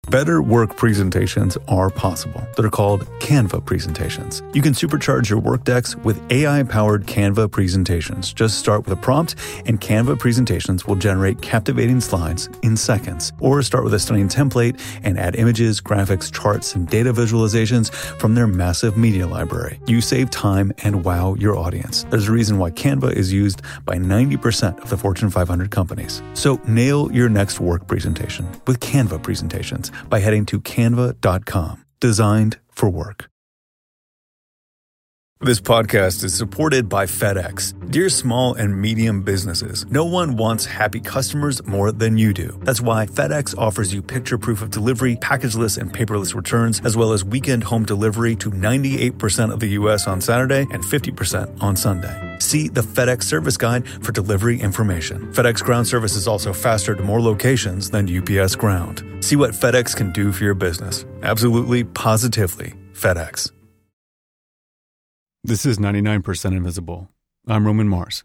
Better work presentations are possible. They're called Canva presentations. You can supercharge your work decks with AI-powered Canva presentations. Just start with a prompt, and Canva presentations will generate captivating slides in seconds. Or start with a stunning template and add images, graphics, charts, and data visualizations from their massive media library. You save time and wow your audience. There's a reason why Canva is used by 90% of the Fortune 500 companies. So nail your next work presentation with Canva presentations by heading to canva.com. Designed for work. This podcast is supported by FedEx. Dear small and medium businesses, no one wants happy customers more than you do. That's why FedEx offers you picture proof of delivery, packageless and paperless returns, as well as weekend home delivery to 98% of the U.S. on Saturday and 50% on Sunday. See the FedEx service guide for delivery information. FedEx Ground service is also faster to more locations than UPS Ground. See what FedEx can do for your business. Absolutely, positively, FedEx. This is 99% Invisible. I'm Roman Mars.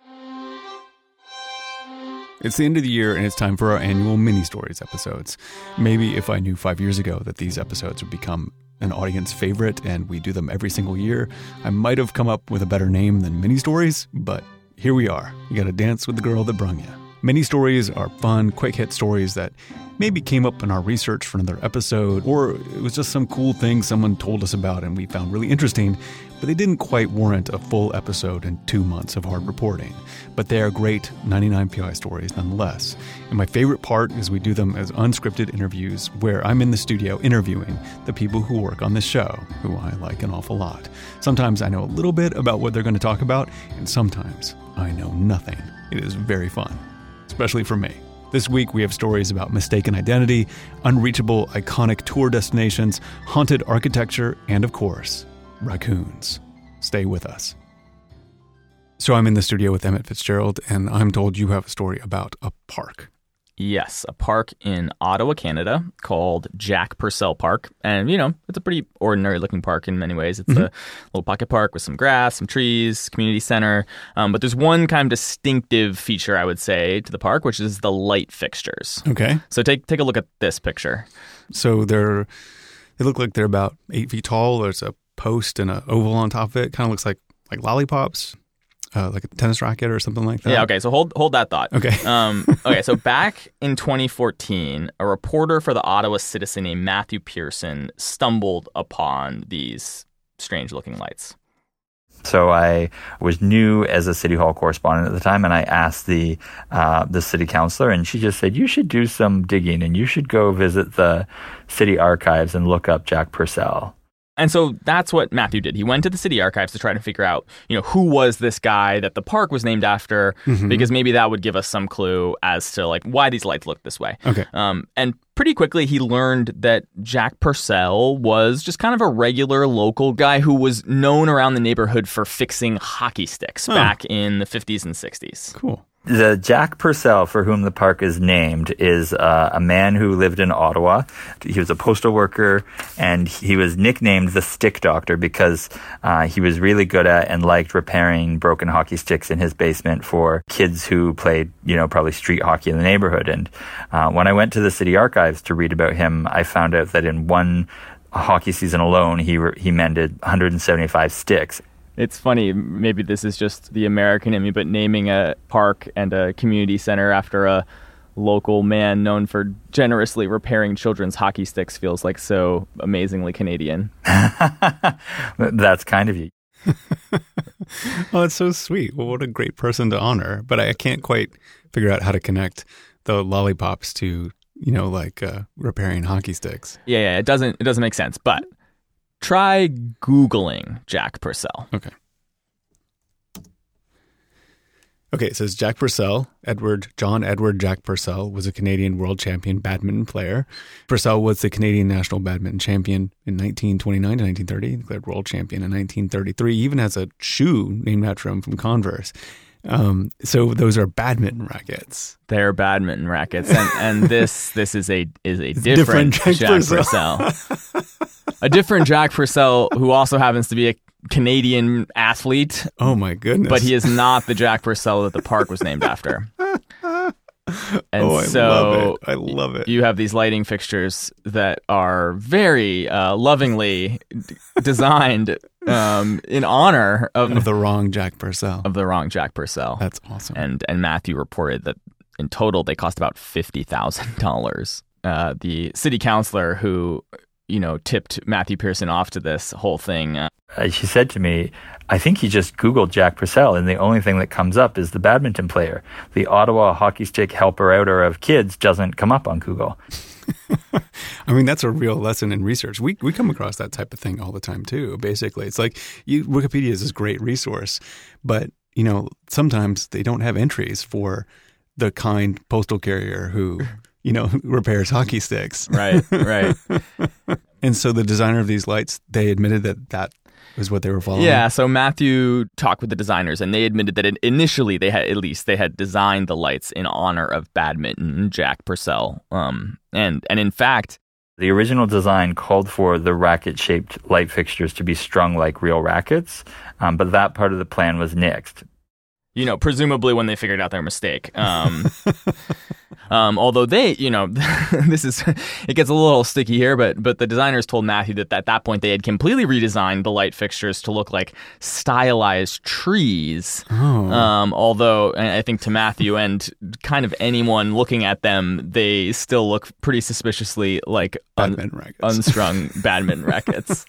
It's the end of the year and it's time for our annual mini-stories episodes. Maybe if I knew 5 years ago that these episodes would become an audience favorite and we do them every single year, I might have come up with a better name than mini-stories, but here we are. You gotta dance with the girl that brung you. Mini-stories are fun, quick-hit stories that maybe came up in our research for another episode, or it was just some cool thing someone told us about and we found really interesting, but they didn't quite warrant a full episode and 2 months of hard reporting. But they are great 99PI stories nonetheless. And my favorite part is we do them as unscripted interviews where I'm in the studio interviewing the people who work on this show, who I like an awful lot. Sometimes I know a little bit about what they're going to talk about, and sometimes I know nothing. It is very fun, especially for me. This week, we have stories about mistaken identity, unreachable iconic tour destinations, haunted architecture, and of course, raccoons. Stay with us. So I'm in the studio with Emmett Fitzgerald, and I'm told you have a story about a park. Yes, a park in Ottawa, Canada called Jack Purcell Park. And, you know, it's a pretty ordinary looking park in many ways. It's a little pocket park with some grass, some trees, community center. But there's one kind of distinctive feature, I would say, to the park, which is the light fixtures. Okay. So take a look at this picture. So they look like they're about 8 feet tall. There's a post and an oval on top of it. Kind of looks like lollipops. Like a tennis racket or something like that. Yeah, okay, so hold that thought. Okay. Okay, so back in 2014, a reporter for the Ottawa Citizen named Matthew Pearson stumbled upon these strange-looking lights. So I was new as a City Hall correspondent at the time, and I asked the city councilor, and she just said, you should do some digging, and you should go visit the city archives and look up Jack Purcell. And so that's what Matthew did. He went to the city archives to try to figure out, you know, who was this guy that the park was named after, because maybe that would give us some clue as to like why these lights look this way. Okay. And pretty quickly he learned that Jack Purcell was just kind of a regular local guy who was known around the neighborhood for fixing hockey sticks back in the 50s and 60s. Cool. The Jack Purcell, for whom the park is named, is a man who lived in Ottawa. He was a postal worker, and he was nicknamed the Stick Doctor because he was really good at and liked repairing broken hockey sticks in his basement for kids who played, you know, probably street hockey in the neighborhood. And when I went to the city archives to read about him, I found out that in one hockey season alone, he mended 175 sticks. It's funny, maybe this is just the American in me, but naming a park and a community center after a local man known for generously repairing children's hockey sticks feels like so amazingly Canadian. That's kind of you. Oh, that's so sweet. Well, what a great person to honor. But I can't quite figure out how to connect the lollipops to, you know, like repairing hockey sticks. Yeah, it doesn't make sense, but try Googling Jack Purcell. Okay, it says Jack Purcell, John Edward Jack Purcell, was a Canadian world champion badminton player. Purcell was the Canadian national badminton champion in 1929 to 1930, declared world champion in 1933. He even has a shoe named after him from Converse. So those are badminton rackets. They're badminton rackets, and this is a different Jack Purcell. A different Jack Purcell who also happens to be a Canadian athlete. Oh my goodness. But he is not the Jack Purcell that the park was named after. And I so love it. I love it. You have these lighting fixtures that are very lovingly designed in honor Of the wrong Jack Purcell. of the wrong Jack Purcell. That's awesome. And Matthew reported that in total they cost about $50,000. The city councilor who tipped Matthew Pearson off to this whole thing. She said to me, I think he just Googled Jack Purcell, and the only thing that comes up is the badminton player. The Ottawa hockey stick helper-outer of kids doesn't come up on Google. I mean, that's a real lesson in research. We come across that type of thing all the time, too, basically. It's like Wikipedia is this great resource, but, sometimes they don't have entries for the kind postal carrier who, repairs hockey sticks. Right. And so the designer of these lights, they admitted that was what they were following. Yeah, so Matthew talked with the designers, and they admitted that initially they had designed the lights in honor of badminton Jack Purcell. And in fact, the original design called for the racket-shaped light fixtures to be strung like real rackets, but that part of the plan was nixed. Presumably when they figured out their mistake. Although they, it gets a little sticky here, but the designers told Matthew that at that point they had completely redesigned the light fixtures to look like stylized trees. Although I think to Matthew and kind of anyone looking at them, they still look pretty suspiciously like unstrung badminton rackets.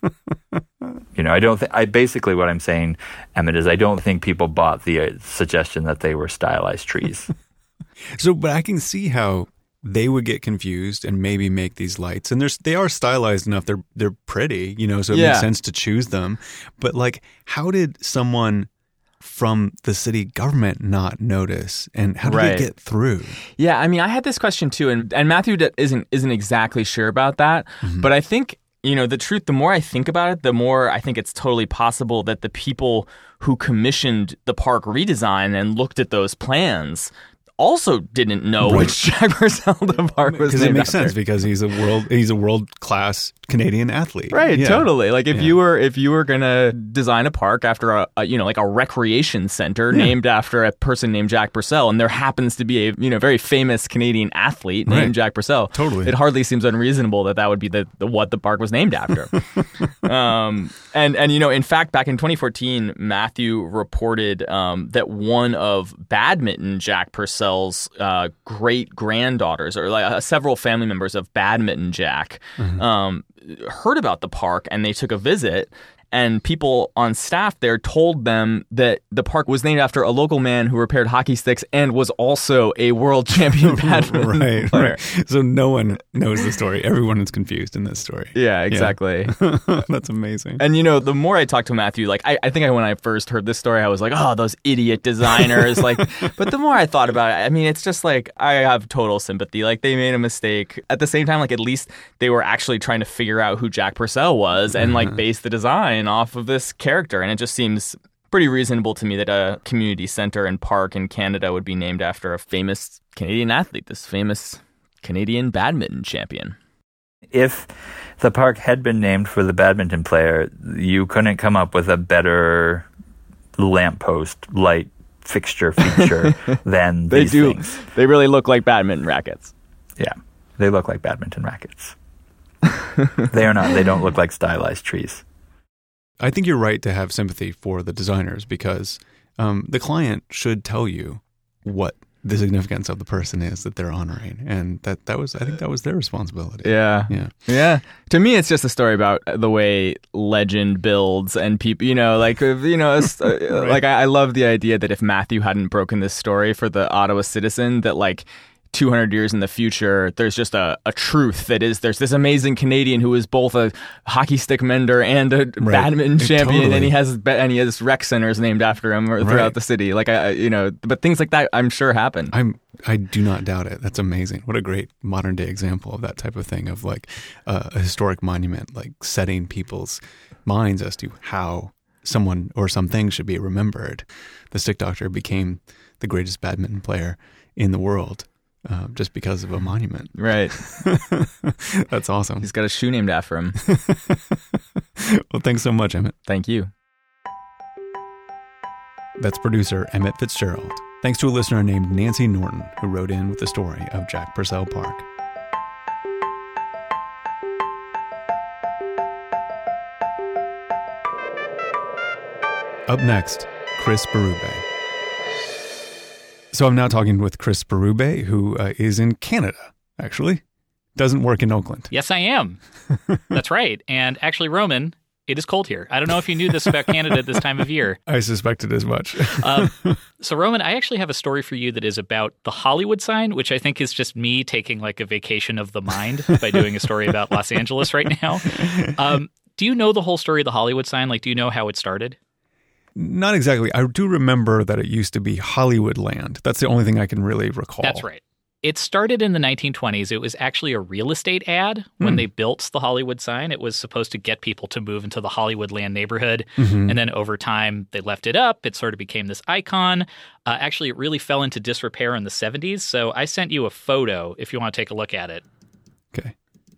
Basically what I'm saying, Emmett, is I don't think people bought the suggestion that they were stylized trees. But I can see how they would get confused and maybe make these lights. And they are stylized enough. They're pretty, so it makes sense to choose them. But how did someone from the city government not notice? And how did it get through? Yeah, I mean, I had this question too. And Matthew isn't exactly sure about that. Mm-hmm. But I think, the truth, the more I think about it, the more I think it's totally possible that the people who commissioned the park redesign and looked at those plans also didn't know which Jack Purcell the park was named after. Because it makes sense, because he's a world-class Canadian athlete. Right, totally. Like if you were gonna design a park after a recreation center named after a person named Jack Purcell, and there happens to be a very famous Canadian athlete named Jack Purcell, totally, it hardly seems unreasonable that would be the what the park was named after. In fact, back in 2014, Matthew reported that one of badminton Jack Purcell's great granddaughters, or several family members of badminton Jack, heard about the park, and they took a visit, and people on staff there told them that the park was named after a local man who repaired hockey sticks and was also a world champion badminton player. Right. So no one knows the story. Everyone is confused in this story. Yeah, exactly. Yeah. That's amazing. And the more I talk to Matthew, I think when I first heard this story, I was like, oh, those idiot designers. But the more I thought about it, I mean, it's just I have total sympathy. They made a mistake. At the same time, at least they were actually trying to figure out who Jack Purcell was and base the design off of this character. And it just seems pretty reasonable to me that a community center and park in Canada would be named after a famous Canadian athlete, this famous Canadian badminton champion. If the park had been named for the badminton player, you couldn't come up with a better lamppost light fixture feature than these things. They really look like badminton rackets. Yeah, they look like badminton rackets. They are not. They don't look like stylized trees. I think you're right to have sympathy for the designers, because the client should tell you what the significance of the person is that they're honoring, and I think that was their responsibility. Yeah. To me, it's just a story about the way legend builds, and people, right. I love the idea that if Matthew hadn't broken this story for the Ottawa Citizen, that 200 years in the future, there's just a truth that is, there's this amazing Canadian who is both a hockey stick mender and a badminton champion, totally. and he has rec centers named after him throughout the city. But things like that, I'm sure happen. I do not doubt it. That's amazing. What a great modern day example of that type of thing, of a historic monument, setting people's minds as to how someone or something should be remembered. The Stick Doctor became the greatest badminton player in the world. Just because of a monument. Right. That's awesome. He's got a shoe named after him. Well, thanks so much, Emmett. Thank you. That's producer Emmett Fitzgerald. Thanks to a listener named Nancy Norton who wrote in with the story of Jack Purcell Park. Up next, Chris Berube. So I'm now talking with Chris Berube, who is in Canada, actually. Doesn't work in Oakland. Yes, I am. That's right. And actually, Roman, it is cold here. I don't know if you knew this about Canada at this time of year. I suspected as much. So, Roman, I actually have a story for you that is about the Hollywood sign, which I think is just me taking like a vacation of the mind by doing a story about Los Angeles right now. Do you know the whole story of the Hollywood sign? Like, do you know how it started? Not exactly. I do remember that it used to be Hollywood Land. That's the only thing I can really recall. That's right. It started in the 1920s. It was actually a real estate ad when they built the Hollywood sign. It was supposed to get people to move into the Hollywood Land neighborhood. And then over time, they left it up. It sort of became this icon. Actually, it really fell into disrepair in the 70s. So I sent you a photo if you want to take a look at it. Okay.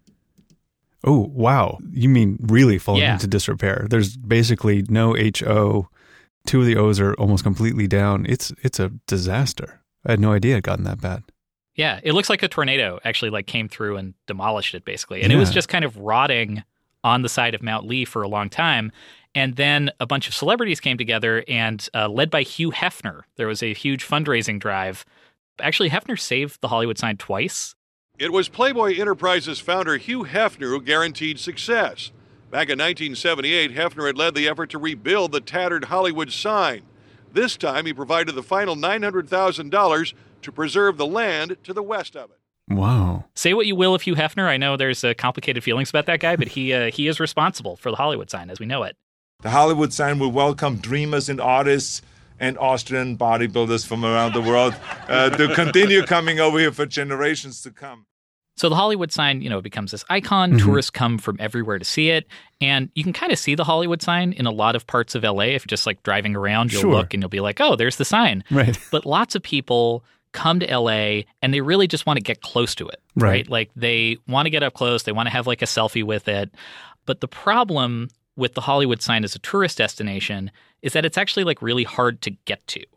Oh, wow. You mean really falling into disrepair. There's basically no HO. Two of the O's are almost completely down. It's a disaster. I had no idea it had gotten that bad. Yeah, it looks like a tornado actually like came through and demolished it basically. And it was just kind of rotting on the side of Mount Lee for a long time. And then a bunch of celebrities came together and led by Hugh Hefner, there was a huge fundraising drive. Actually, Hefner saved the Hollywood sign twice. It was Playboy Enterprises founder Hugh Hefner who guaranteed success. Back in 1978, Hefner had led the effort to rebuild the tattered Hollywood sign. This time, he provided the final $900,000 to preserve the land to the west of it. Wow. Say what you will of Hugh Hefner. I know there's complicated feelings about that guy, but he is responsible for the Hollywood sign as we know it. The Hollywood sign will welcome dreamers and artists and Austrian bodybuilders from around the world to continue coming over here for generations to come. So the Hollywood sign, you know, becomes this icon. Tourists come from everywhere to see it. And you can kind of see the Hollywood sign in a lot of parts of LA. If you're just like driving around, you'll look and you'll be like, oh, there's the sign. Right. But lots of people come to LA and they really just want to get close to it. Right. Like they want to get up close. They want to have like a selfie with it. But the problem with the Hollywood sign as a tourist destination is that it's actually like really hard to get to.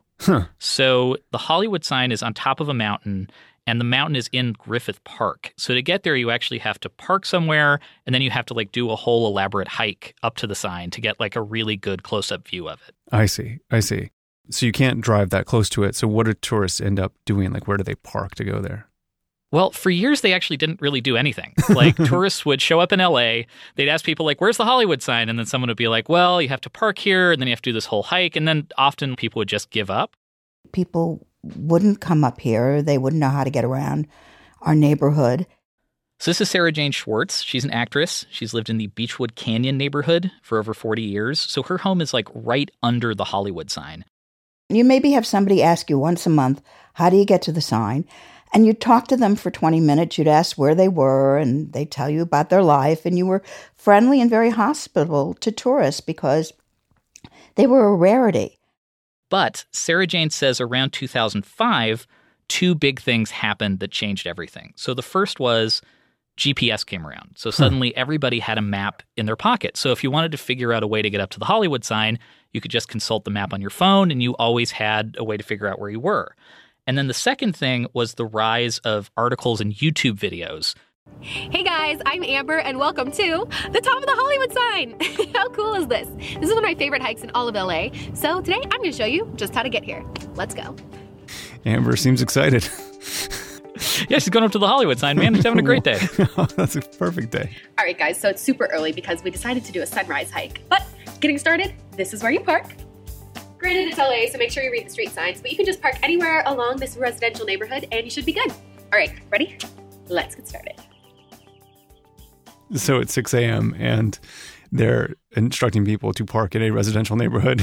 So the Hollywood sign is on top of a mountain. And the mountain is in Griffith Park. So to get there, you actually have to park somewhere, and then you have to like do a whole elaborate hike up to the sign to get like a really good close-up view of it. I see. So you can't drive that close to it. So what do tourists end up doing? Like where do they park to go there? Well, for years, they actually didn't really do anything. Like tourists would show up in LA, they'd ask people like, where's the Hollywood sign? And then someone would be like, well, you have to park here, and then you have to do this whole hike. And then often people would just give up. People wouldn't come up here. They wouldn't know how to get around our neighborhood. So this is Sarah Jane Schwartz. She's an actress. She's lived in the Beechwood Canyon neighborhood for over 40 years. So her home is like right under the Hollywood sign. You maybe have somebody ask you once a month, how do you get to the sign? And you'd talk to them for 20 minutes. You'd ask where they were, and they'd tell you about their life. And you were friendly and very hospitable to tourists because they were a rarity. But Sarah Jane says around 2005, two big things happened that changed everything. So the first was GPS came around. So suddenly everybody had a map in their pocket. So if you wanted to figure out a way to get up to the Hollywood sign, you could just consult the map on your phone, and you always had a way to figure out where you were. And then the second thing was the rise of articles and YouTube videos. Hey guys, I'm Amber and welcome to the top of the Hollywood sign. How cool is this? This is one of my favorite hikes in all of LA. So today I'm going to show you just how to get here. Let's go. Amber seems excited. Yeah, she's going up to the Hollywood sign, man. She's having a great day. That's a perfect day. All right guys, so it's super early because we decided to do a sunrise hike. But getting started, this is where you park. Granted, it's LA, so make sure you read the street signs, but you can just park anywhere along this residential neighborhood and you should be good. All right, ready? Let's get started. So it's 6 a.m. and they're instructing people to park in a residential neighborhood.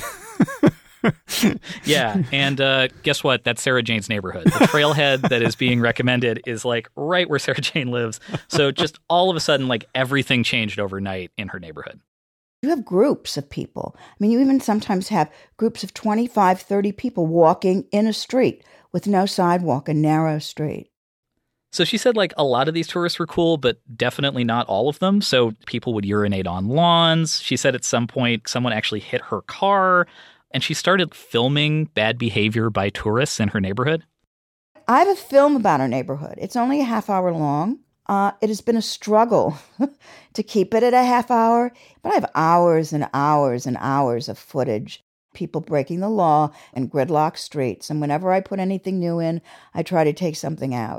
Yeah, and guess what? That's Sarah Jane's neighborhood. The trailhead that is being recommended is like right where Sarah Jane lives. So just all of a sudden, like everything changed overnight in her neighborhood. You have groups of people. I mean, you even sometimes have groups of 25, 30 people walking in a street with no sidewalk, a narrow street. So she said like a lot of these tourists were cool, but definitely not all of them. So people would urinate on lawns. She said at some point someone actually hit her car. and she started filming bad behavior by tourists in her neighborhood. I have a film about our neighborhood. It's only a half hour long. It has been a struggle to keep it at a half hour, but I have hours and hours and hours of footage. People breaking the law and gridlock streets. And whenever I put anything new in, I try to take something out.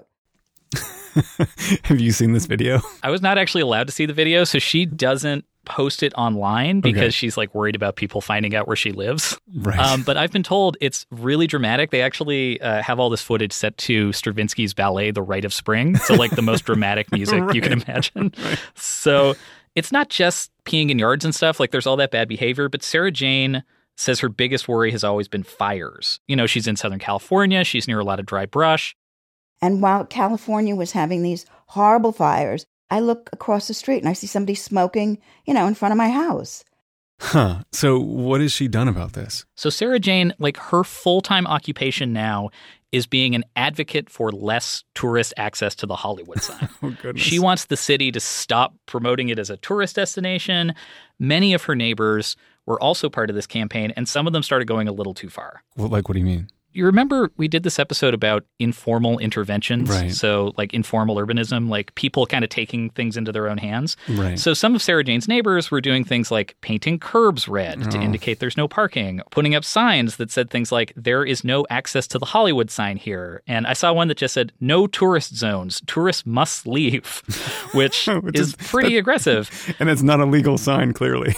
Have you seen this video? I was not actually allowed to see the video, so she doesn't post it online because she's like worried about people finding out where she lives. Right. But I've been told it's really dramatic. They actually have all this footage set to Stravinsky's ballet, The Rite of Spring. So like the most dramatic music you can imagine. Right. So it's not just peeing in yards and stuff. Like there's all that bad behavior. But Sarah Jane says her biggest worry has always been fires. You know, she's in Southern California. She's near a lot of dry brush. And while California was having these horrible fires, I look across the street and I see somebody smoking, in front of my house. Huh. So what has she done about this? So Sarah Jane, like her full-time occupation now is being an advocate for less tourist access to the Hollywood sign. Oh, goodness. She wants the city to stop promoting it as a tourist destination. Many of her neighbors were also part of this campaign, and some of them started going a little too far. Well, like, what do you mean? You remember we did this episode about informal interventions? Right. So like informal urbanism, like people kind of taking things into their own hands. Right. So some of Sarah Jane's neighbors were doing things like painting curbs red to indicate there's no parking, putting up signs that said things like, there is no access to the Hollywood sign here. And I saw one that just said, no tourist zones, tourists must leave, which is pretty aggressive. And it's not a legal sign, clearly.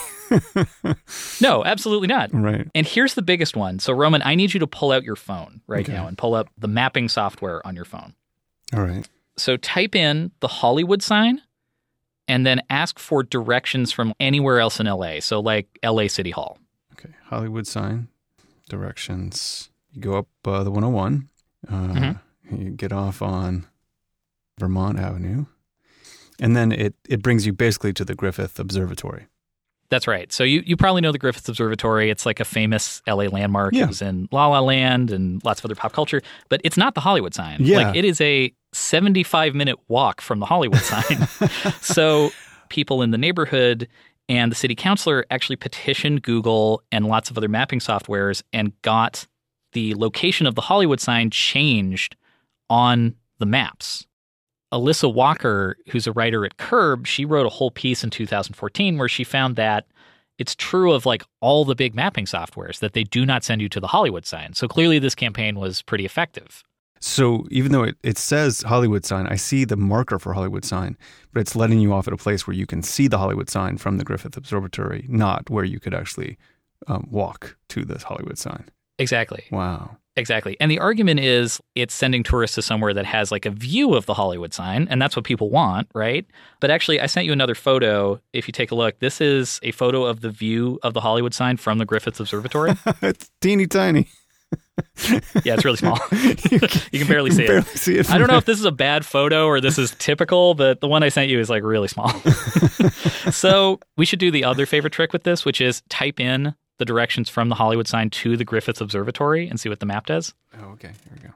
No, absolutely not. Right. And here's the biggest one. So, Roman, I need you to pull out your phone right now and pull up the mapping software on your phone. All right. So type in the Hollywood sign and then ask for directions from anywhere else in LA. So like LA City Hall. Okay. Hollywood sign, directions. You go up the 101. You get off on Vermont Avenue. And then it brings you basically to the Griffith Observatory. That's right. So you probably know the Griffith Observatory. It's like a famous LA landmark. Yeah. It was in La La Land and lots of other pop culture. But it's not the Hollywood sign. Yeah. Like it is a 75-minute walk from the Hollywood sign. So people in the neighborhood and the city councilor actually petitioned Google and lots of other mapping softwares and got the location of the Hollywood sign changed on the maps. Alyssa Walker, who's a writer at Curb, she wrote a whole piece in 2014 where she found that it's true of like all the big mapping softwares that they do not send you to the Hollywood sign. So clearly this campaign was pretty effective. So even though it says Hollywood sign, I see the marker for Hollywood sign, but it's letting you off at a place where you can see the Hollywood sign from the Griffith Observatory, not where you could actually walk to this Hollywood sign. Exactly. Wow. Exactly. And the argument is it's sending tourists to somewhere that has like a view of the Hollywood sign, and that's what people want, right? But actually, I sent you another photo. If you take a look, this is a photo of the view of the Hollywood sign from the Griffith Observatory. It's teeny tiny. Yeah, it's really small. You can barely see it. I don't know if this is a bad photo or this is typical, but the one I sent you is like really small. So we should do the other favorite trick with this, which is type in the directions from the Hollywood sign to the Griffith Observatory and see what the map does. Oh, okay. Here we go.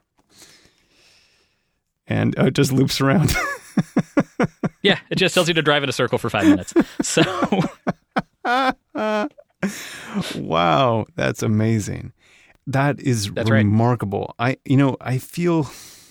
And it just loops around. Yeah, it just tells you to drive in a circle for 5 minutes. So, wow, that's amazing. That is remarkable. Right. I feel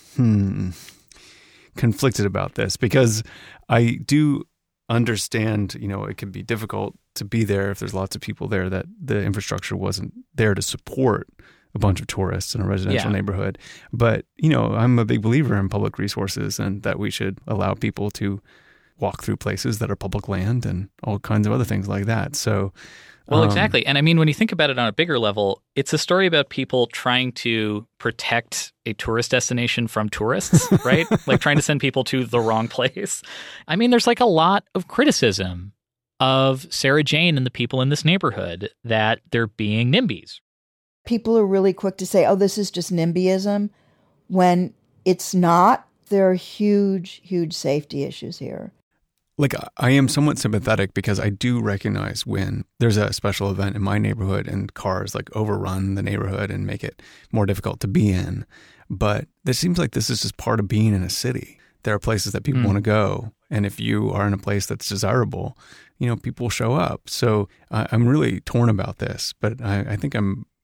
conflicted about this because I do understand, it can be difficult to be there if there's lots of people there, that the infrastructure wasn't there to support a bunch of tourists in a residential neighborhood. But, I'm a big believer in public resources and that we should allow people to walk through places that are public land and all kinds of other things like that. So, well, exactly. And I mean, when you think about it on a bigger level, it's a story about people trying to protect a tourist destination from tourists, right? Like trying to send people to the wrong place. I mean, there's like a lot of criticism of Sarah Jane and the people in this neighborhood that they're being NIMBYs. People are really quick to say, oh, this is just NIMBYism, when it's not. There are huge, huge safety issues here. Like, I am somewhat sympathetic because I do recognize when there's a special event in my neighborhood and cars like overrun the neighborhood and make it more difficult to be in. But it seems like this is just part of being in a city. There are places that people want to go. And if you are in a place that's desirable, people will show up. So I'm really torn about this, but I think I'm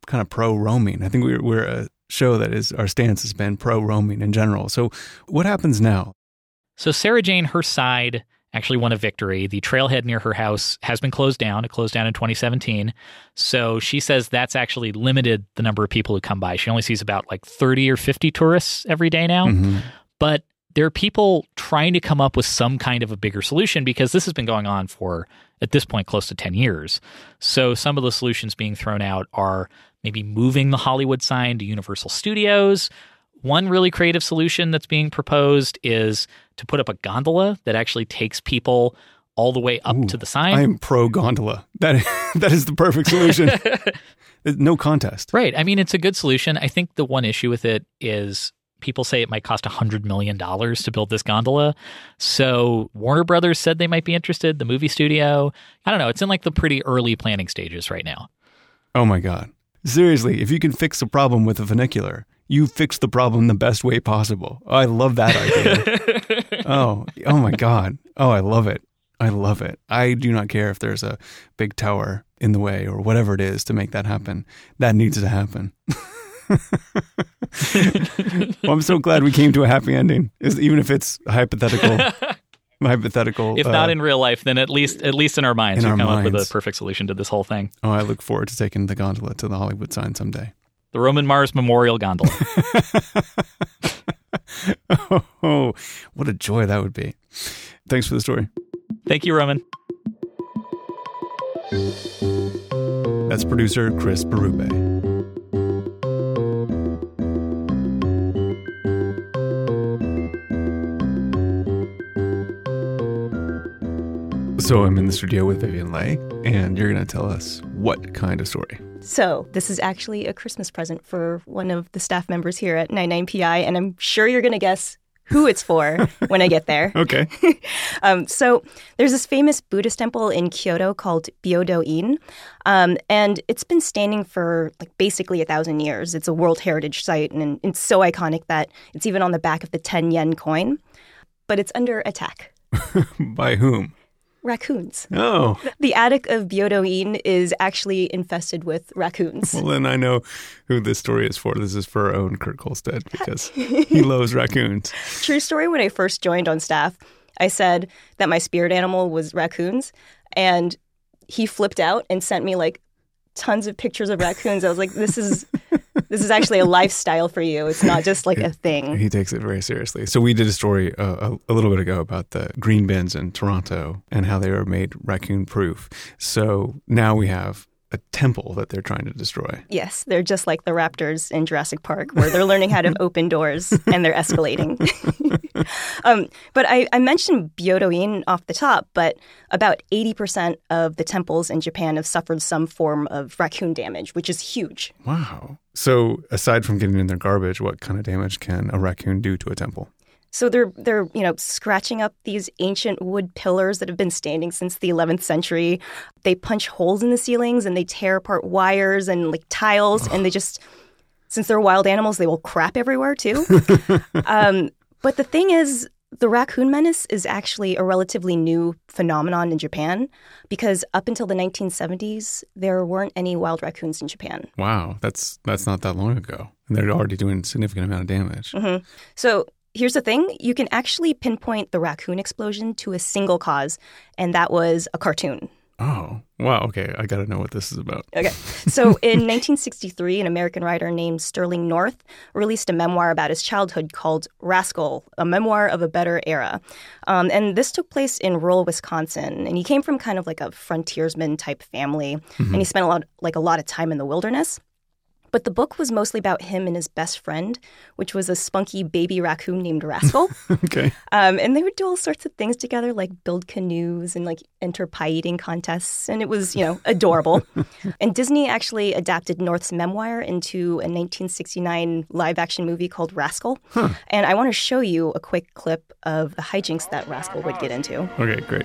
kind of pro-roaming. I think we're a show that is, our stance has been pro-roaming in general. So what happens now? So Sarah Jane, her side actually won a victory. The trailhead near her house has been closed down. It closed down in 2017. So she says that's actually limited the number of people who come by. She only sees about like 30 or 50 tourists every day now. But there are people trying to come up with some kind of a bigger solution because this has been going on for, at this point, close to 10 years. So some of the solutions being thrown out are maybe moving the Hollywood sign to Universal Studios. One really creative solution that's being proposed is to put up a gondola that actually takes people all the way up to the sign. I am pro-gondola. That is the perfect solution. No contest. Right. I mean, it's a good solution. I think the one issue with it is people say it might cost $100 million to build this gondola. So Warner Brothers said they might be interested, the movie studio. I don't know. It's in like the pretty early planning stages right now. Oh my God. Seriously, if you can fix a problem with a funicular, you fix the problem the best way possible. I love that idea. Oh my God. Oh, I love it. I love it. I do not care if there's a big tower in the way or whatever it is to make that happen. That needs to happen. Well, I'm so glad we came to a happy ending, even if it's hypothetical. If not in real life, then at least in our minds, we've come up with a perfect solution to this whole thing. Oh, I look forward to taking the gondola to the Hollywood sign someday. The Roman Mars Memorial Gondola. Oh, what a joy that would be. Thanks for the story. Thank you, Roman. That's producer Chris Berube. So I'm in the studio with Vivian Leigh, and you're going to tell us what kind of story. So this is actually a Christmas present for one of the staff members here at 99PI, and I'm sure you're going to guess who it's for when I get there. Okay. So there's this famous Buddhist temple in Kyoto called Byodo-in, and it's been standing for like basically 1,000 years. It's a World Heritage Site, and it's so iconic that it's even on the back of the 10-yen coin. But it's under attack. By whom? Raccoons. Oh. The attic of Byodo-in is actually infested with raccoons. Well, then I know who this story is for. This is for our own Kurt Kolstad because he loves raccoons. True story, when I first joined on staff, I said that my spirit animal was raccoons, and he flipped out and sent me like tons of pictures of raccoons. I was like, this is actually a lifestyle for you. It's not just like a thing. He takes it very seriously. So we did a story a little bit ago about the green bins in Toronto and how they were made raccoon proof. So now we have a temple that they're trying to destroy. Yes, they're just like the raptors in Jurassic Park, where they're learning how to open doors and they're escalating. But I mentioned Byodo-in off the top, but about 80% of the temples in Japan have suffered some form of raccoon damage, which is huge. Wow. So aside from getting in their garbage, what kind of damage can a raccoon do to a temple? So they're scratching up these ancient wood pillars that have been standing since the 11th century. They punch holes in the ceilings and they tear apart wires and like tiles. And they just, since they're wild animals, they will crap everywhere too. But the thing is, the raccoon menace is actually a relatively new phenomenon in Japan, because up until the 1970s, there weren't any wild raccoons in Japan. Wow, that's not that long ago. And they're already doing a significant amount of damage. Mm-hmm. So here's the thing. You can actually pinpoint the raccoon explosion to a single cause, and that was a cartoon. Oh, wow. Okay, I got to know what this is about. Okay. So in 1963, an American writer named Sterling North released a memoir about his childhood called Rascal, A Memoir of a Better Era. And this took place in rural Wisconsin. And he came from kind of like a frontiersman type family. Mm-hmm. And he spent a lot of time in the wilderness. But the book was mostly about him and his best friend, which was a spunky baby raccoon named Rascal. Okay. And they would do all sorts of things together, like build canoes and like enter pie eating contests. And it was, adorable. And Disney actually adapted North's memoir into a 1969 live action movie called Rascal. Huh. And I want to show you a quick clip of the hijinks that Rascal would get into. Okay, great.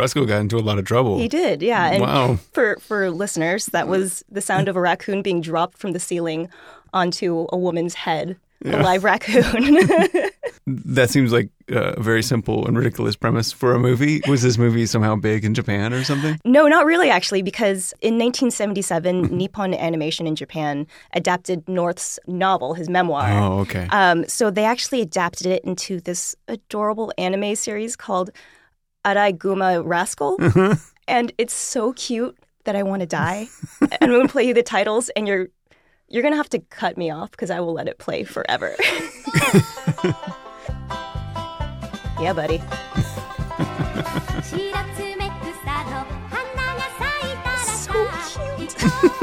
Rascal got into a lot of trouble. He did, yeah. And wow. For listeners, that was the sound of a raccoon being dropped from the ceiling onto a woman's head. A live raccoon. That seems like a very simple and ridiculous premise for a movie. Was this movie somehow big in Japan or something? No, not really, actually, because in 1977, Nippon Animation in Japan adapted North's novel, his memoir. Oh, okay. So they actually adapted it into this adorable anime series called Araiguma Rascal. And it's so cute that I want to die. And I'm going to play you the titles, and you're going to have to cut me off because I will let it play forever. Yeah, buddy. So cute.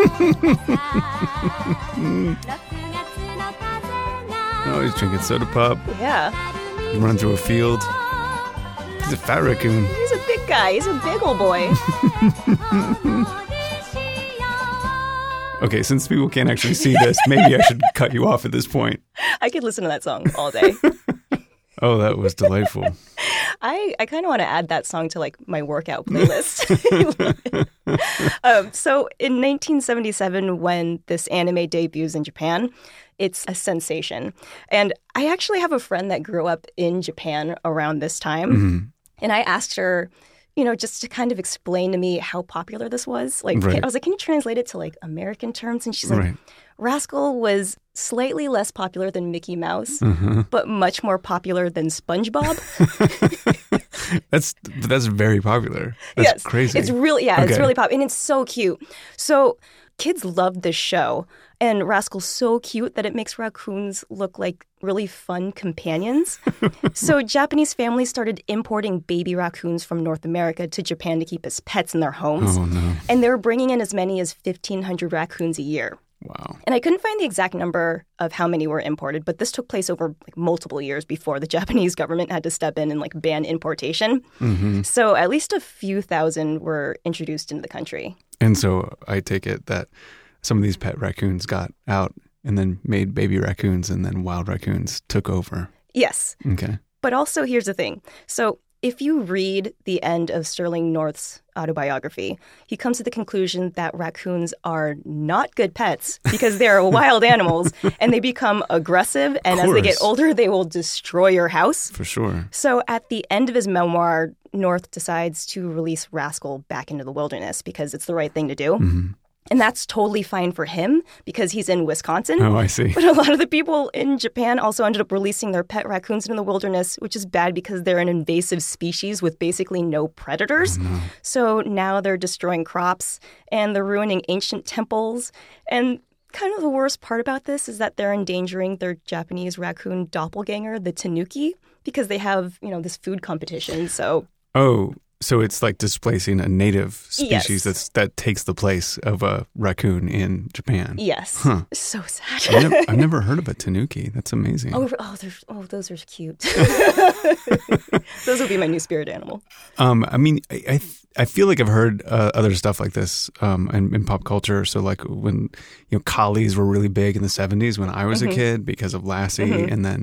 Oh, he's drinking soda pop. Yeah. He's running through a field. He's a fat raccoon. He's a big guy. He's a big old boy. Okay, since people can't actually see this, maybe I should cut you off at this point. I could listen to that song all day. Oh, that was delightful. I kind of want to add that song to like my workout playlist. So in 1977, when this anime debuts in Japan, it's a sensation. And I actually have a friend that grew up in Japan around this time. Mm-hmm. And I asked her, just to kind of explain to me how popular this was. Like, Right. I was like, can you translate it to like American terms? And she's like, Right. Rascal was slightly less popular than Mickey Mouse, Mm-hmm. but much more popular than SpongeBob. That's very popular. That's Yes, crazy. It's really, it's Okay. really popular. And it's so cute. So kids loved this show. And Rascal's so cute that it makes raccoons look like really fun companions. So Japanese families started importing baby raccoons from North America to Japan to keep as pets in their homes. Oh, no. And they were bringing in as many as 1,500 raccoons a year. Wow. And I couldn't find the exact number of how many were imported, but this took place over like multiple years before the Japanese government had to step in and like ban importation. Mm-hmm. So at least a few thousand were introduced into the country. And so I take it that some of these pet raccoons got out and then made baby raccoons, and then wild raccoons took over. Yes. Okay. But also, here's the thing. So if you read the end of Sterling North's autobiography, he comes to the conclusion that raccoons are not good pets because they're wild animals and they become aggressive. And as they get older, they will destroy your house. For sure. So at the end of his memoir, North decides to release Rascal back into the wilderness because it's the right thing to do. Mm-hmm. And that's totally fine for him because he's in Wisconsin. Oh, I see. But a lot of the people in Japan also ended up releasing their pet raccoons into the wilderness, which is bad because they're an invasive species with basically no predators. Oh, no. So now they're destroying crops and they're ruining ancient temples. And kind of the worst part about this is that they're endangering their Japanese raccoon doppelganger, the tanuki, because they have, this food competition. So it's like displacing a native species Yes. that takes the place of a raccoon in Japan. Yes. Huh. So sad. I've never heard of a tanuki. That's amazing. Those are cute. Those will be my new spirit animal. I mean, I feel like I've heard other stuff like this in pop culture. So like when collies were really big in the 70s when I was a kid because of Lassie, and then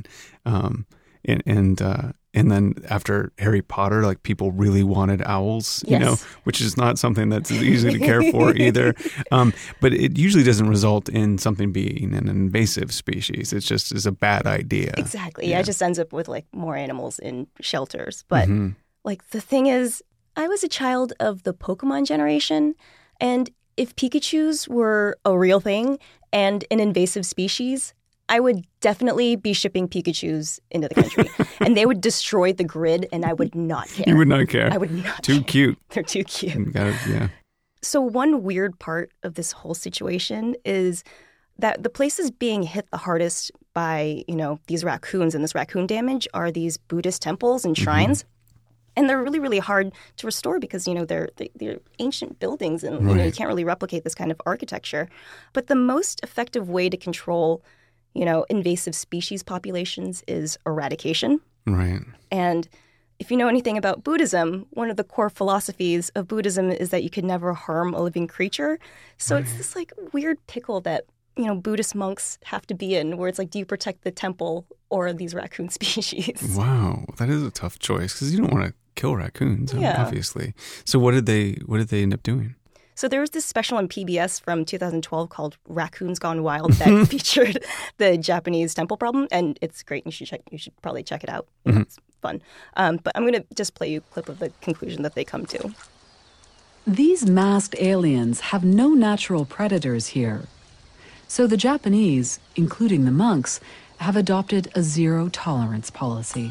and then after Harry Potter, like people really wanted owls, which is not something that's easy to care for either. But it usually doesn't result in something being an invasive species. It's just is a bad idea. Exactly. Yeah, it just ends up with like more animals in shelters. But like the thing is, I was a child of the Pokemon generation, and if Pikachus were a real thing and an invasive species, I would definitely be shipping Pikachus into the country. And they would destroy the grid, and I would not care. You would not care. I would not Too care. cute. They're too cute. Yeah. So one weird part of this whole situation is that the places being hit the hardest by, these raccoons and this raccoon damage are these Buddhist temples and shrines. And they're really, really hard to restore because, they're ancient buildings and you can't really replicate this kind of architecture. But the most effective way to control invasive species populations is eradication. Right. And if you know anything about Buddhism, one of the core philosophies of Buddhism is that you can never harm a living creature. So it's this like weird pickle that, Buddhist monks have to be in where it's like, do you protect the temple or these raccoon species? Wow. That is a tough choice because you don't want to kill raccoons, Yeah. obviously. So what did they end up doing? So there was this special on PBS from 2012 called Raccoons Gone Wild that featured the Japanese temple problem, and it's great. You should probably check it out. It's fun. But I'm going to just play you a clip of the conclusion that they come to. These masked aliens have no natural predators here. So the Japanese, including the monks, have adopted a zero-tolerance policy.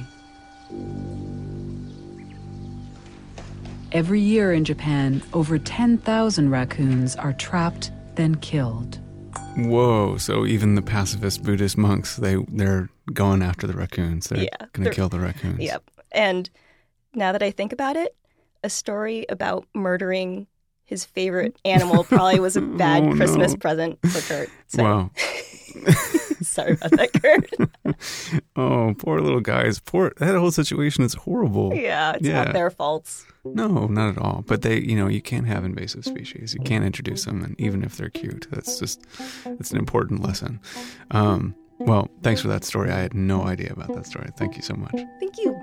Every year in Japan, over 10,000 raccoons are trapped, then killed. Whoa, so even the pacifist Buddhist monks, they're going after the raccoons. They're going to kill the raccoons. Yep. And now that I think about it, a story about murdering his favorite animal probably was a bad Christmas present for Kurt. So. Wow. Sorry about that, Kurt. Oh, poor little guys. That whole situation is horrible. Yeah, it's not their faults. No, not at all. But you can't have invasive species. You can't introduce them, and even if they're cute. It's an important lesson. Well, thanks for that story. I had no idea about that story. Thank you so much. Thank you.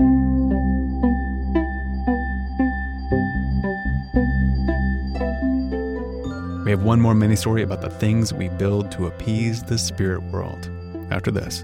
We have one more mini story about the things we build to appease the spirit world after this.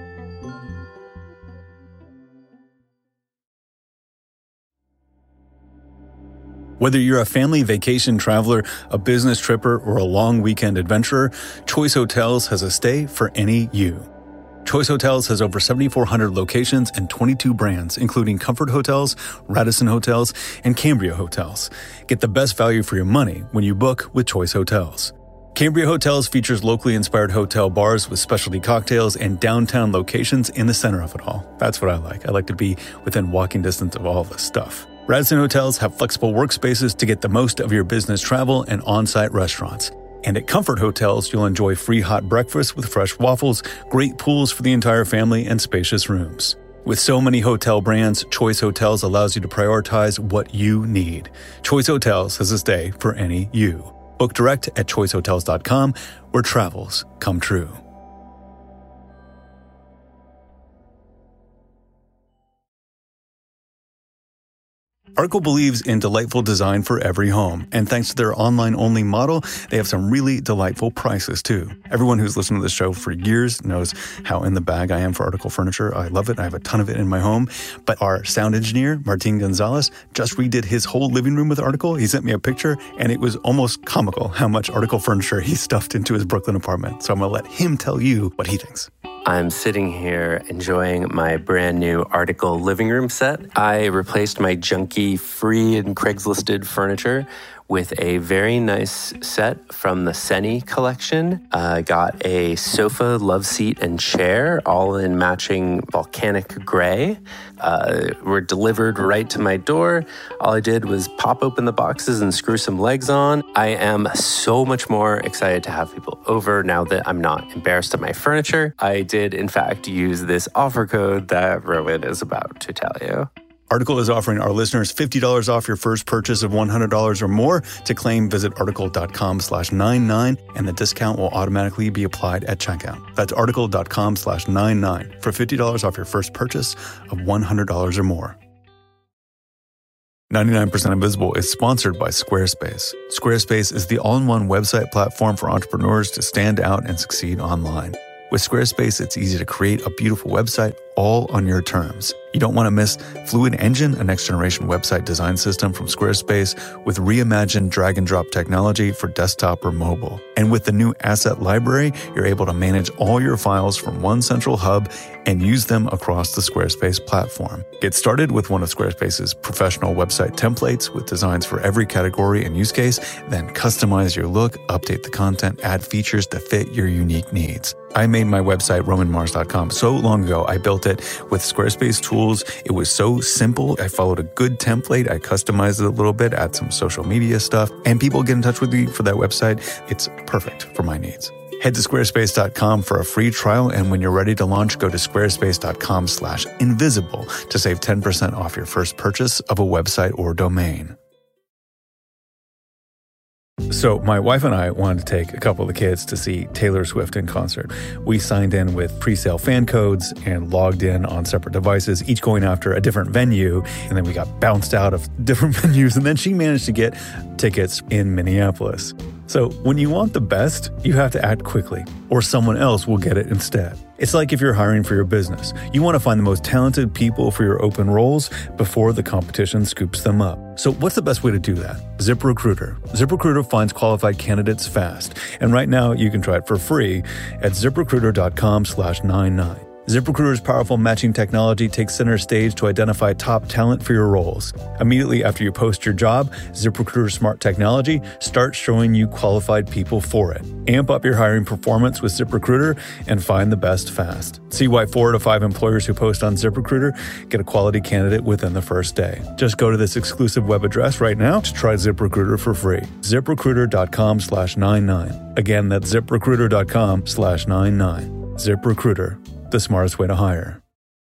Whether you're a family vacation traveler, a business tripper, or a long weekend adventurer, Choice Hotels has a stay for any you. Choice Hotels has over 7,400 locations and 22 brands, including Comfort Hotels, Radisson Hotels, and Cambria Hotels. Get the best value for your money when you book with Choice Hotels. Cambria Hotels features locally inspired hotel bars with specialty cocktails and downtown locations in the center of it all. That's what I like. I like to be within walking distance of all this stuff. Radisson Hotels have flexible workspaces to get the most of your business travel and on-site restaurants. And at Comfort Hotels, you'll enjoy free hot breakfast with fresh waffles, great pools for the entire family, and spacious rooms. With so many hotel brands, Choice Hotels allows you to prioritize what you need. Choice Hotels has a stay for any you. Book direct at choicehotels.com, where travels come true. Article believes in delightful design for every home, and thanks to their online-only model, they have some really delightful prices, too. Everyone who's listened to this show for years knows how in the bag I am for Article furniture. I love it. I have a ton of it in my home. But our sound engineer, Martin Gonzalez, just redid his whole living room with Article. He sent me a picture, and it was almost comical how much Article furniture he stuffed into his Brooklyn apartment. So I'm going to let him tell you what he thinks. I'm sitting here enjoying my brand new Article living room set. I replaced my junky free and Craigslisted furniture with a very nice set from the Seni collection. Got a sofa, love seat, and chair, all in matching volcanic gray. Were delivered right to my door. All I did was pop open the boxes and screw some legs on. I am so much more excited to have people over now that I'm not embarrassed of my furniture. I did, in fact, use this offer code that Rowan is about to tell you. Article is offering our listeners $50 off your first purchase of $100 or more. To claim, visit article.com/99, and the discount will automatically be applied at checkout. That's article.com/99 for $50 off your first purchase of $100 or more. 99% Invisible is sponsored by Squarespace. Squarespace is the all-in-one website platform for entrepreneurs to stand out and succeed online. With Squarespace, it's easy to create a beautiful website all on your terms. You don't want to miss Fluid Engine, a next-generation website design system from Squarespace with reimagined drag-and-drop technology for desktop or mobile. And with the new Asset Library, you're able to manage all your files from one central hub and use them across the Squarespace platform. Get started with one of Squarespace's professional website templates with designs for every category and use case, then customize your look, update the content, add features to fit your unique needs. I made my website, RomanMars.com, so long ago. I built it with Squarespace tools. It was so simple. I followed a good template. I customized it a little bit, add some social media stuff, and people get in touch with me for that website. It's perfect for my needs. Head to squarespace.com for a free trial, and when you're ready to launch, go to squarespace.com/invisible to save 10% off your first purchase of a website or domain. So my wife and I wanted to take a couple of the kids to see Taylor Swift in concert. We signed in with pre-sale fan codes and logged in on separate devices, each going after a different venue. And then we got bounced out of different venues. And then she managed to get tickets in Minneapolis. So when you want the best, you have to act quickly, or someone else will get it instead. It's like if you're hiring for your business. You want to find the most talented people for your open roles before the competition scoops them up. So what's the best way to do that? ZipRecruiter. ZipRecruiter finds qualified candidates fast. And right now you can try it for free at ZipRecruiter.com/99. ZipRecruiter's powerful matching technology takes center stage to identify top talent for your roles. Immediately after you post your job, ZipRecruiter's smart technology starts showing you qualified people for it. Amp up your hiring performance with ZipRecruiter and find the best fast. See why 4 out of 5 employers who post on ZipRecruiter get a quality candidate within the first day. Just go to this exclusive web address right now to try ZipRecruiter for free. ZipRecruiter.com/99. Again, that's ZipRecruiter.com/99. ZipRecruiter. The smartest way to hire.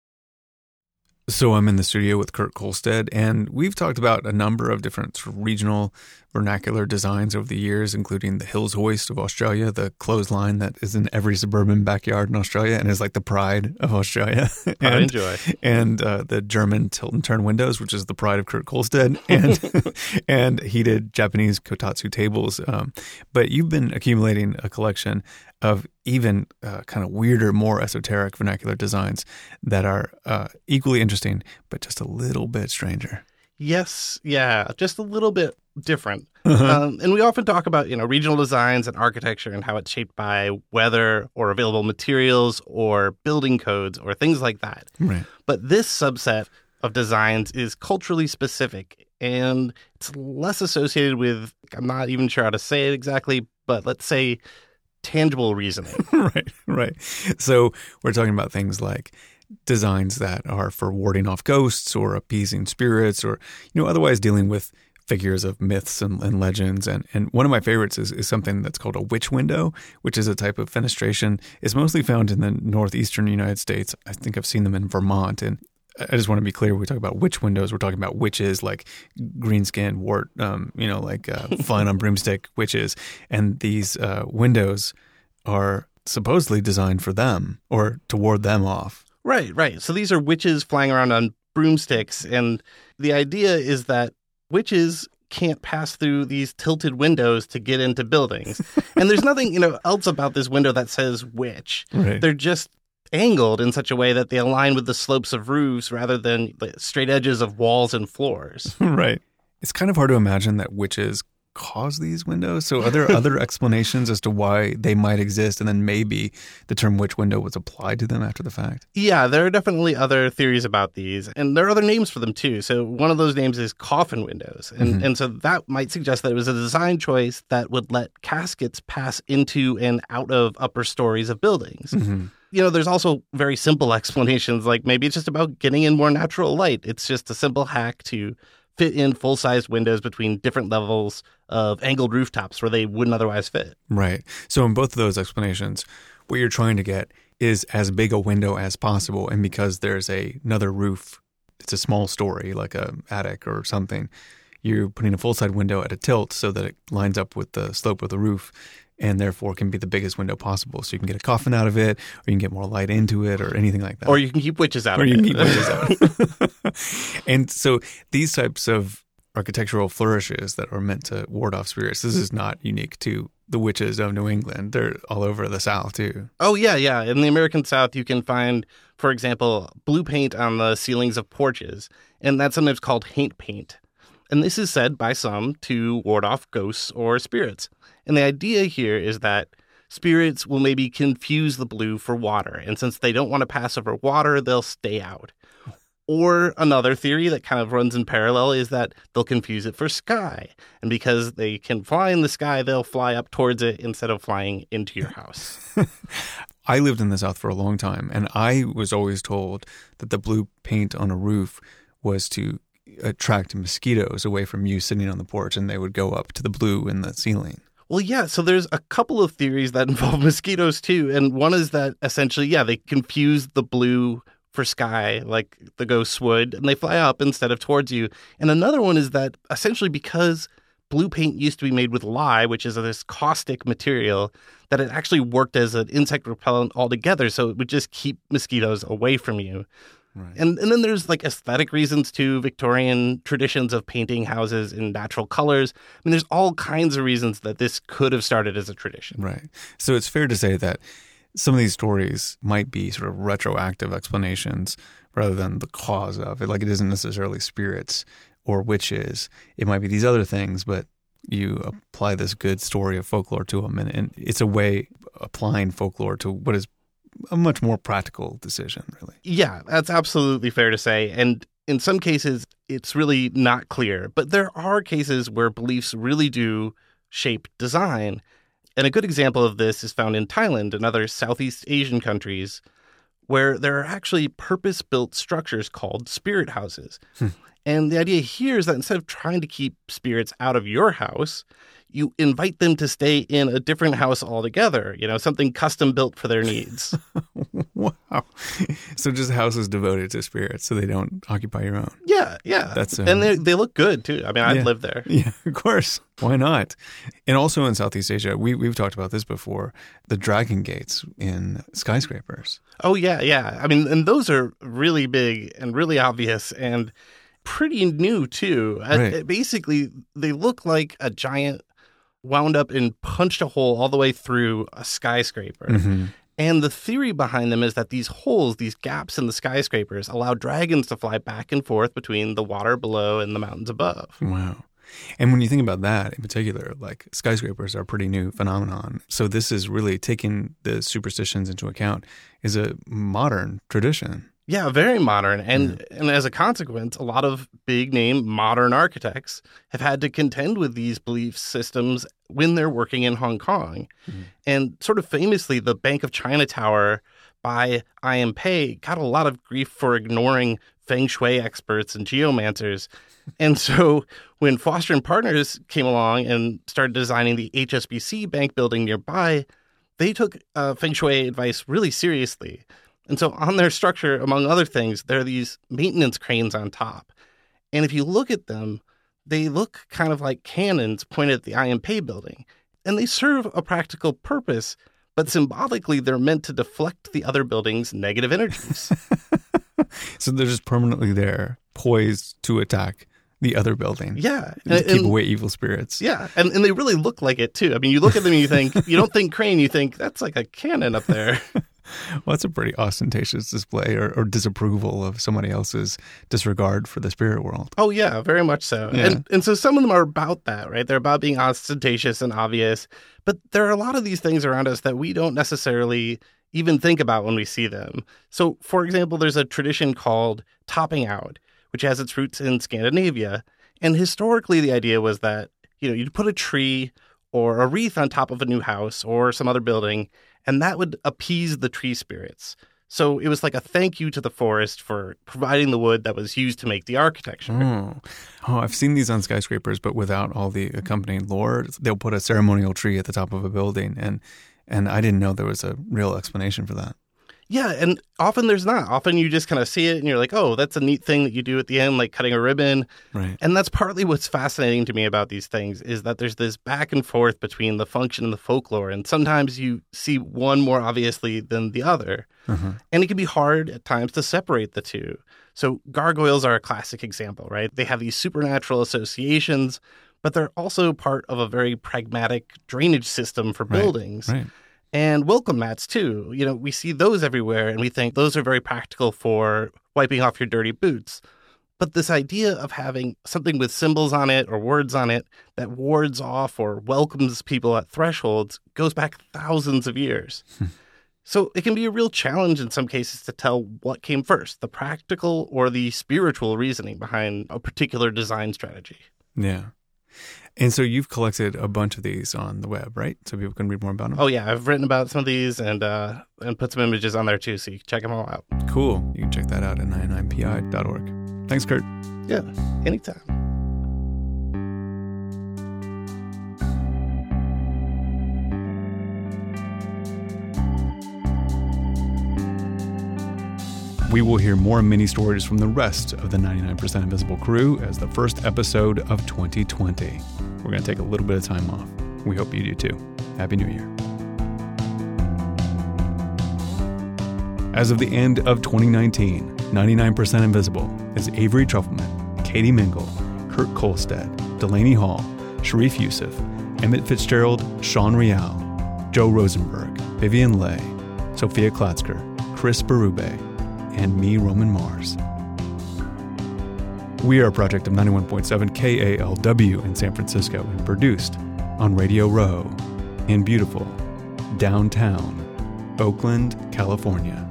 So I'm in the studio with Kurt Kolstad, and we've talked about a number of different sort of regional vernacular designs over the years, including the Hills Hoist of Australia, the clothesline that is in every suburban backyard in Australia and is like the pride of Australia. I enjoy. And the German tilt and turn windows, which is the pride of Kurt Kolstad, and and heated Japanese kotatsu tables. But you've been accumulating a collection of even kind of weirder, more esoteric vernacular designs that are equally interesting, but just a little bit stranger. Yes, yeah, just a little bit different. And we often talk about, regional designs and architecture and how it's shaped by weather or available materials or building codes or things like that. Right. But this subset of designs is culturally specific, and it's less associated with, I'm not even sure how to say it exactly, but let's say tangible reasoning. Right. So we're talking about things like designs that are for warding off ghosts or appeasing spirits or, otherwise dealing with figures of myths and legends. And one of my favorites is something that's called a witch window, which is a type of fenestration. It's mostly found in the northeastern United States. I think I've seen them in Vermont. And I just want to be clear, when we talk about witch windows, we're talking about witches like green skin, wart, flying on broomstick witches. And these windows are supposedly designed for them or to ward them off. Right. So these are witches flying around on broomsticks. And the idea is that witches can't pass through these tilted windows to get into buildings. And there's nothing, else about this window that says witch. Right. They're just angled in such a way that they align with the slopes of roofs rather than the straight edges of walls and floors. Right. It's kind of hard to imagine that witches cause these windows. So are there other explanations as to why they might exist, and then maybe the term witch window was applied to them after the fact? Yeah, there are definitely other theories about these, and there are other names for them too. So one of those names is coffin windows, and so that might suggest that it was a design choice that would let caskets pass into and out of upper stories of buildings. There's also very simple explanations, like maybe it's just about getting in more natural light. It's just a simple hack to fit in full-sized windows between different levels of angled rooftops where they wouldn't otherwise fit. Right. So in both of those explanations, what you're trying to get is as big a window as possible. And because there's another roof, it's a small story, like an attic or something, you're putting a full-side window at a tilt so that it lines up with the slope of the roof, and therefore can be the biggest window possible. So you can get a coffin out of it, or you can get more light into it, or anything like that. Or you can keep witches out of it. Or you can keep witches out. And so these types of architectural flourishes that are meant to ward off spirits, this is not unique to the witches of New England. They're all over the South, too. Oh, yeah. In the American South, you can find, for example, blue paint on the ceilings of porches, and that's sometimes called haint paint. And this is said by some to ward off ghosts or spirits. And the idea here is that spirits will maybe confuse the blue for water. And since they don't want to pass over water, they'll stay out. Or another theory that kind of runs in parallel is that they'll confuse it for sky. And because they can fly in the sky, they'll fly up towards it instead of flying into your house. I lived in the South for a long time, and I was always told that the blue paint on a roof was to attract mosquitoes away from you sitting on the porch, and they would go up to the blue in the ceiling. Well, yeah, so there's a couple of theories that involve mosquitoes too. And one is that essentially, they confuse the blue for sky like the ghosts would, and they fly up instead of towards you. And another one is that essentially because blue paint used to be made with lye, which is this caustic material, that it actually worked as an insect repellent altogether, so it would just keep mosquitoes away from you. Right. And then there's like aesthetic reasons too, Victorian traditions of painting houses in natural colors. I mean, there's all kinds of reasons that this could have started as a tradition. Right. So it's fair to say that some of these stories might be sort of retroactive explanations rather than the cause of it. Like, it isn't necessarily spirits or witches. It might be these other things, but you apply this good story of folklore to them. And it's a way applying folklore to what is a much more practical decision, really. Yeah, that's absolutely fair to say. And in some cases, it's really not clear. But there are cases where beliefs really do shape design. And a good example of this is found in Thailand and other Southeast Asian countries, where there are actually purpose-built structures called spirit houses. And the idea here is that instead of trying to keep spirits out of your house, you invite them to stay in a different house altogether, something custom built for their needs. Wow. So just houses devoted to spirits so they don't occupy your own. Yeah. And they look good, too. I mean, I've yeah. lived there. Yeah, of course. Why not? And also in Southeast Asia, we've talked about this before, the dragon gates in skyscrapers. Oh, yeah. I mean, and those are really big and really obvious and pretty new, too. Right. Basically, they look like a giant wound up and punched a hole all the way through a skyscraper. Mm-hmm. And the theory behind them is that these holes, these gaps in the skyscrapers, allow dragons to fly back and forth between the water below and the mountains above. Wow. And when you think about that in particular, like, skyscrapers are a pretty new phenomenon. So this is really taking the superstitions into account is a modern tradition. Yeah, very modern. And as a consequence, a lot of big-name modern architects have had to contend with these belief systems when they're working in Hong Kong. Mm-hmm. And sort of famously, the Bank of China Tower by I.M. Pei got a lot of grief for ignoring feng shui experts and geomancers. And so when Foster & Partners came along and started designing the HSBC bank building nearby, they took feng shui advice really seriously. And so on their structure, among other things, there are these maintenance cranes on top. And if you look at them, they look kind of like cannons pointed at the I.M. Pei building. And they serve a practical purpose, but symbolically they're meant to deflect the other building's negative energies. So they're just permanently there, poised to attack the other building. Yeah. And keep away evil spirits. Yeah. And they really look like it, too. I mean, you look at them and you don't think crane, you think that's like a cannon up there. Well, that's a pretty ostentatious display or disapproval of somebody else's disregard for the spirit world. Oh, yeah, very much so. Yeah. And so some of them are about that, right? They're about being ostentatious and obvious. But there are a lot of these things around us that we don't necessarily even think about when we see them. So, for example, there's a tradition called topping out, which has its roots in Scandinavia. And historically, the idea was that, you'd put a tree or a wreath on top of a new house or some other building, and that would appease the tree spirits. So it was like a thank you to the forest for providing the wood that was used to make the architecture. Oh, I've seen these on skyscrapers, but without all the accompanying lore. They'll put a ceremonial tree at the top of a building, and I didn't know there was a real explanation for that. Yeah, and often there's not. Often you just kind of see it and you're like, oh, that's a neat thing that you do at the end, like cutting a ribbon. Right. And that's partly what's fascinating to me about these things is that there's this back and forth between the function and the folklore. And sometimes you see one more obviously than the other. Mm-hmm. And it can be hard at times to separate the two. So gargoyles are a classic example, right? They have these supernatural associations, but they're also part of a very pragmatic drainage system for buildings. Right. And welcome mats, too. We see those everywhere, and we think those are very practical for wiping off your dirty boots. But this idea of having something with symbols on it or words on it that wards off or welcomes people at thresholds goes back thousands of years. So it can be a real challenge in some cases to tell what came first, the practical or the spiritual reasoning behind a particular design strategy. Yeah. And so you've collected a bunch of these on the web, right? So people can read more about them? Oh, yeah. I've written about some of these and put some images on there, too, so you can check them all out. Cool. You can check that out at 99pi.org. Thanks, Kurt. Yeah, anytime. We will hear more mini stories from the rest of the 99% Invisible crew as the first episode of 2020. We're going to take a little bit of time off. We hope you do too. Happy New Year. As of the end of 2019, 99% Invisible is Avery Trufelman, Katie Mingle, Kurt Kolstad, Delaney Hall, Sharif Youssef, Emmett Fitzgerald, Sean Rial, Joe Rosenberg, Vivian Leigh, Sophia Klatzker, Chris Berube, and me, Roman Mars. We are a project of 91.7 KALW in San Francisco and produced on Radio Row in beautiful downtown Oakland, California.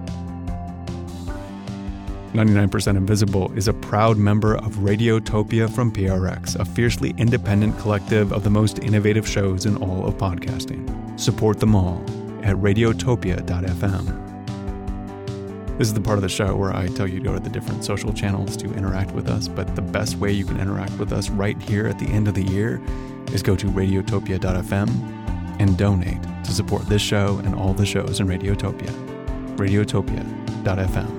99% Invisible is a proud member of Radiotopia from PRX, a fiercely independent collective of the most innovative shows in all of podcasting. Support them all at radiotopia.fm. This is the part of the show where I tell you to go to the different social channels to interact with us, but the best way you can interact with us right here at the end of the year is go to radiotopia.fm and donate to support this show and all the shows in Radiotopia. Radiotopia.fm.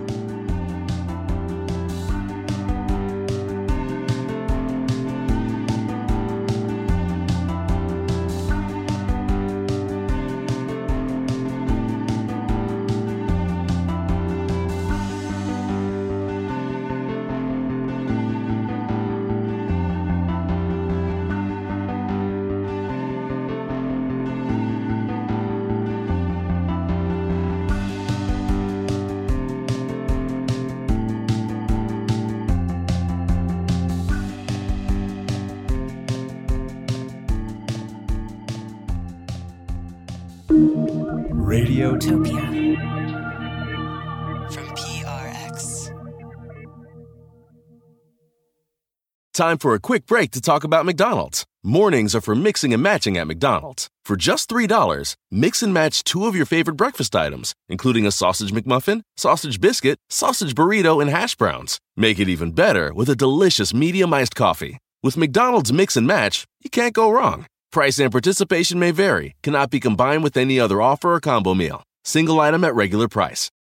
Radiotopia from PRX. Time for a quick break to talk about McDonald's. Mornings are for mixing and matching at McDonald's. For just $3, mix and match 2 of your favorite breakfast items, including a sausage McMuffin, sausage biscuit, sausage burrito, and hash browns. Make it even better with a delicious medium iced coffee. With McDonald's Mix and Match, you can't go wrong. Price and participation may vary, cannot be combined with any other offer or combo meal. Single item at regular price.